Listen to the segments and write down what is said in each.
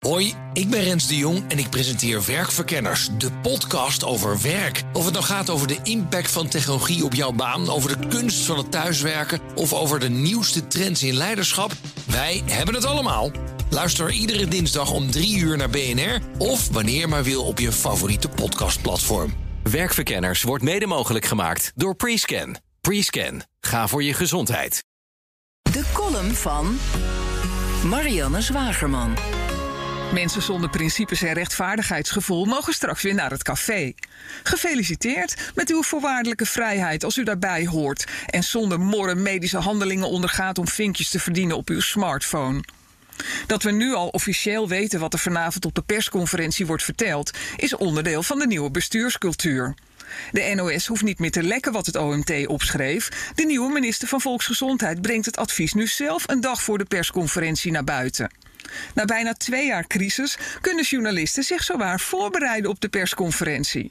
Hoi, ik ben Rens de Jong en ik presenteer Werkverkenners, de podcast over werk. Of het nou gaat over de impact van technologie op jouw baan, over de kunst van het thuiswerken of over de nieuwste trends in leiderschap, wij hebben het allemaal. Luister iedere dinsdag om 3 uur naar BNR of wanneer je maar wil op je favoriete podcastplatform. Werkverkenners wordt mede mogelijk gemaakt door Prescan. Prescan, ga voor je gezondheid. De column van Marianne Zwagerman. Mensen zonder principes en rechtvaardigheidsgevoel mogen straks weer naar het café. Gefeliciteerd met uw voorwaardelijke vrijheid als u daarbij hoort en zonder morren medische handelingen ondergaat om vinkjes te verdienen op uw smartphone. Dat we nu al officieel weten wat er vanavond op de persconferentie wordt verteld, is onderdeel van de nieuwe bestuurscultuur. De NOS hoeft niet meer te lekken wat het OMT opschreef. De nieuwe minister van Volksgezondheid brengt het advies nu zelf een dag voor de persconferentie naar buiten. Na bijna 2 jaar crisis kunnen journalisten zich zowaar voorbereiden op de persconferentie.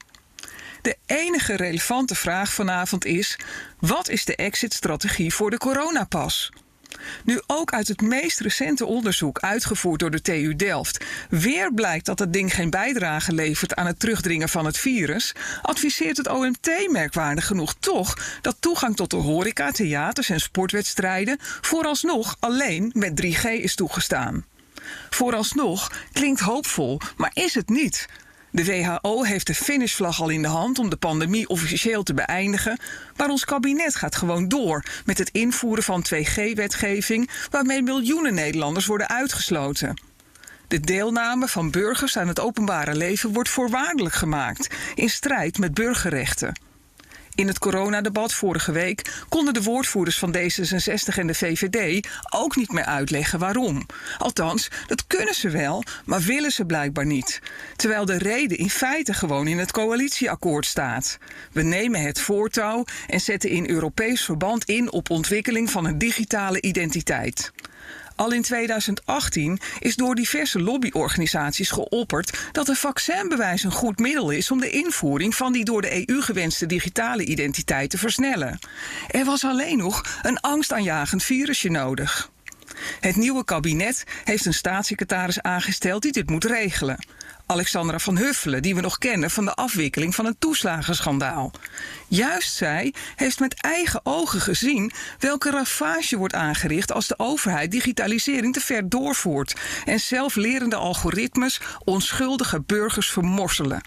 De enige relevante vraag vanavond is: wat is de exit-strategie voor de coronapas? Nu ook uit het meest recente onderzoek uitgevoerd door de TU Delft weer blijkt dat het ding geen bijdrage levert aan het terugdringen van het virus, adviseert het OMT merkwaardig genoeg toch dat toegang tot de horeca, theaters en sportwedstrijden vooralsnog alleen met 3G is toegestaan. Vooralsnog klinkt hoopvol, maar is het niet. De WHO heeft de finishvlag al in de hand om de pandemie officieel te beëindigen, maar ons kabinet gaat gewoon door met het invoeren van 2G-wetgeving waarmee miljoenen Nederlanders worden uitgesloten. De deelname van burgers aan het openbare leven wordt voorwaardelijk gemaakt, in strijd met burgerrechten. In het coronadebat vorige week konden de woordvoerders van D66 en de VVD ook niet meer uitleggen waarom. Althans, dat kunnen ze wel, maar willen ze blijkbaar niet. Terwijl de reden in feite gewoon in het coalitieakkoord staat. We nemen het voortouw en zetten in Europees verband in op ontwikkeling van een digitale identiteit. Al in 2018 is door diverse lobbyorganisaties geopperd dat een vaccinbewijs een goed middel is om de invoering van die door de EU gewenste digitale identiteit te versnellen. Er was alleen nog een angstaanjagend virusje nodig. Het nieuwe kabinet heeft een staatssecretaris aangesteld die dit moet regelen. Alexandra van Huffelen, die we nog kennen van de afwikkeling van een toeslagenschandaal. Juist zij heeft met eigen ogen gezien welke ravage wordt aangericht als de overheid digitalisering te ver doorvoert en zelflerende algoritmes onschuldige burgers vermorzelen.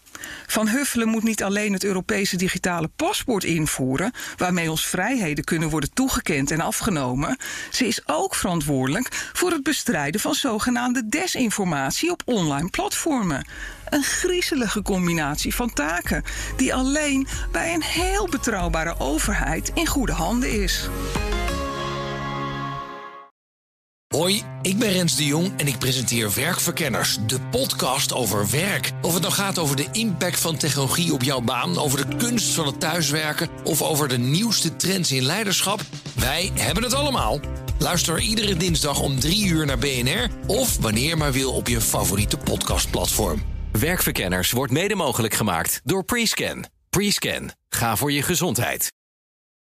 Van Huffelen moet niet alleen het Europese digitale paspoort invoeren, waarmee ons vrijheden kunnen worden toegekend en afgenomen. Ze is ook verantwoordelijk voor het bestrijden van zogenaamde desinformatie op online platformen. Een griezelige combinatie van taken die alleen bij een heel betrouwbare overheid in goede handen is. Hoi, ik ben Rens de Jong en ik presenteer Werkverkenners, de podcast over werk. Of het nou gaat over de impact van technologie op jouw baan, over de kunst van het thuiswerken of over de nieuwste trends in leiderschap, wij hebben het allemaal. Luister iedere dinsdag om 3 uur naar BNR of wanneer je maar wil op je favoriete podcastplatform. Werkverkenners wordt mede mogelijk gemaakt door Prescan. Prescan, ga voor je gezondheid.